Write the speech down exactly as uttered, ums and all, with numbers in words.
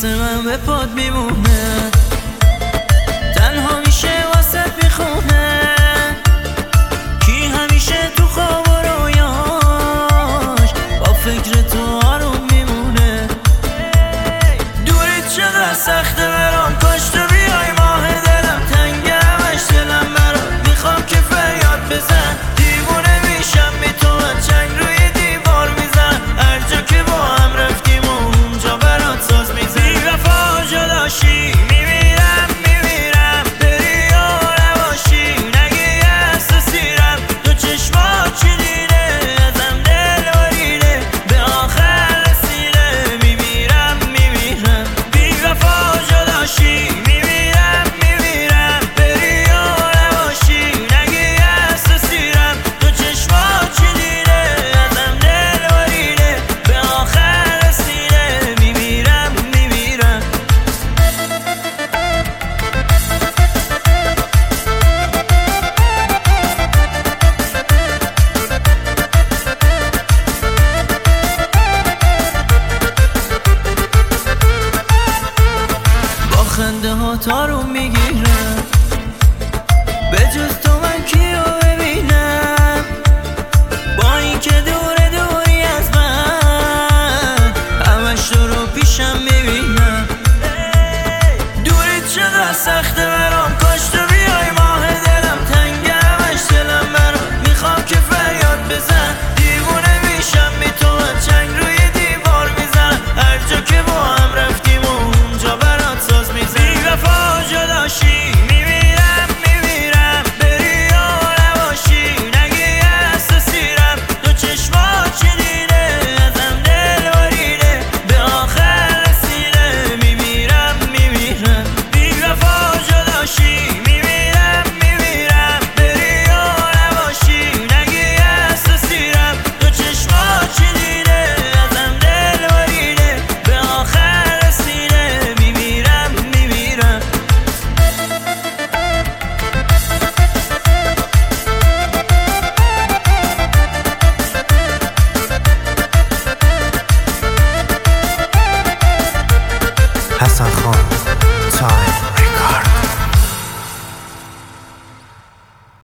واسه من به پاد میمونه، تنها میشه واسه میخونه. کی همیشه تو خواب و رویاش با فکر تو آروم میمونه. دوریت چقدر سخته برام، کاش تو بیای ماه دلم تنگه همش دلم برات میخوام که فریاد بزن. دیوونه میشم بی تو من چنگ روی دیوار میزن، هر جا که با هم رفتیم و اونجا برات ساز میزن. بی وفا جداشی میمیرم میمیرم، بری یا نباشی نگی احساسیرم. تو چشمات چی دیده ازم دل بریده، به آخر رسیده میمیرم میمیرم. بی وفا جداشی میمیرم میمیرم، بری یا نباشی نگی احساسیرم. تو چشمات چی دیده ازم دل بریده، به آخر رسیده میمیرم میمیرم. با خنده ها تارو میگیرم، به جز تو من کیو ببینم. با این که دور دوری از من، همش تو رو پیشم میبینم. دوریت چقدر سخته